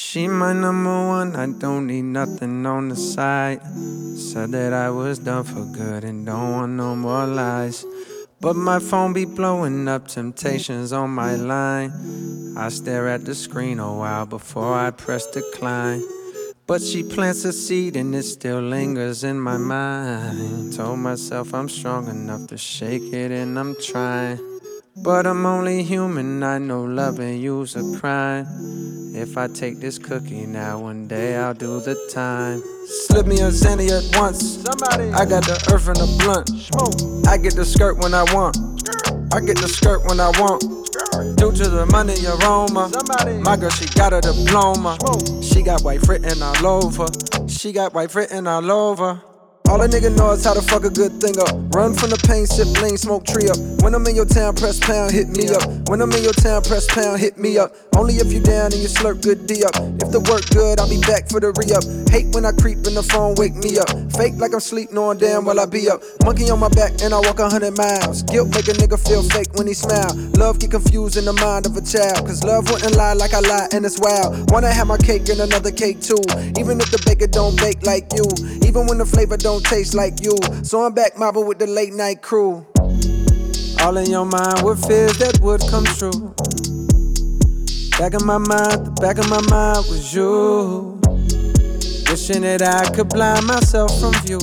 She my number one, I don't need nothing on the side. Said that I was done for good and don't want no more lies. But my phone be blowing up, temptations on my line. I stare at the screen a while before I press decline. But she plants a seed and it still lingers in my mind. Told myself I'm strong enough to shake it and I'm trying. But I'm only human, I know loving you's a crime. If I take this cookie now, one day I'll do the time. Slip me a Xanny at once. I got the earth and the blunt. I get the skirt when I want. I get the skirt when I want. Due to the money aroma, my girl, she got a diploma. She got white written all over. She got white written all over. All a nigga know is how to fuck a good thing up. Run from the pain, sip lean, smoke tree up. When I'm in your town, press pound, hit me up. When I'm in your town, press pound, hit me up. Only if you down and you slurp good D up. If the work good, I'll be back for the re-up. Hate when I creep in the phone, wake me up. Fake like I'm sleep, knowing damn well I be up. Monkey on my back and I walk 100 miles. Guilt make a nigga feel fake when he smile. Love get confused in the mind of a child. Cause love wouldn't lie like I lie and it's wild. Wanna have my cake and another cake too. Even if the baker don't bake like you. Even when the flavor don't taste like you. So I'm back mobbing with the late night crew. All in your mind with fears that would come true. Back of my mind, the back of my mind was you. Wishing that I could blind myself from view.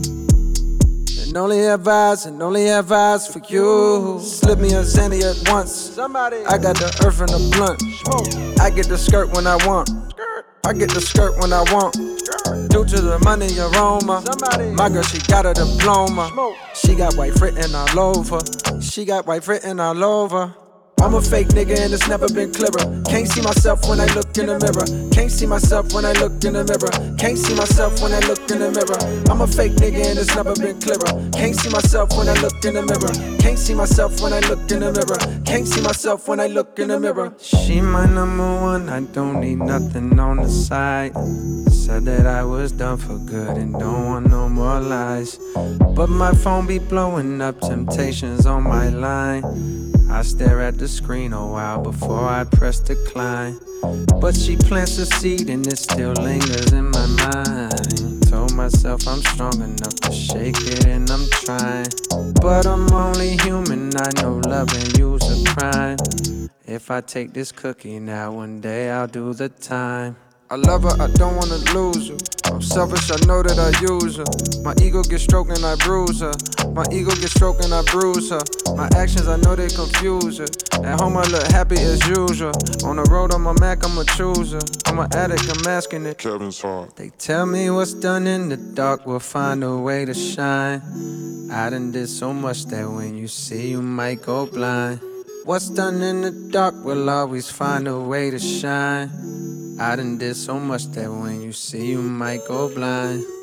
And only have eyes for you. Slip me a Xanny at once. I got the earth and the blunt. I get the skirt when I want. I get the skirt when I want. Due to the money aroma, my girl, she got a diploma. She got white written all over. She got white written all over. I'm a fake nigga and it's never been clearer. Can't see myself when I look in the mirror. Can't see myself when I look in the mirror. Can't see myself when I look in the mirror. I'm a fake nigga and it's never been clearer. Can't see myself when I look in the mirror. Can't see myself when I look in the mirror. Can't see myself when I look in the mirror. She my number one, I don't need nothing on the side. Said that I was done for good and don't want no more lies. But my phone be blowing up, temptations on my line. I stare at the screen a while before I press decline. But she plants a seed and it still lingers in my mind. Told myself I'm strong enough to shake it and I'm trying. But I'm only human, I know loving you's a crime. If I take this cookie now, one day I'll do the time. I love her, I don't wanna lose her. I'm selfish, I know that I use her. My ego gets stroked and I bruise her. My ego gets stroked and I bruise her. My actions, I know they confuse her. At home, I look happy as usual. On the road, I'm a Mac, I'm a chooser. I'm an addict, I'm asking it. Kevin's heart. They tell me what's done in the dark will find a way to shine. I done did so much that when you see, you might go blind. What's done in the dark will always find a way to shine. I done did so much that when you see, you might go blind.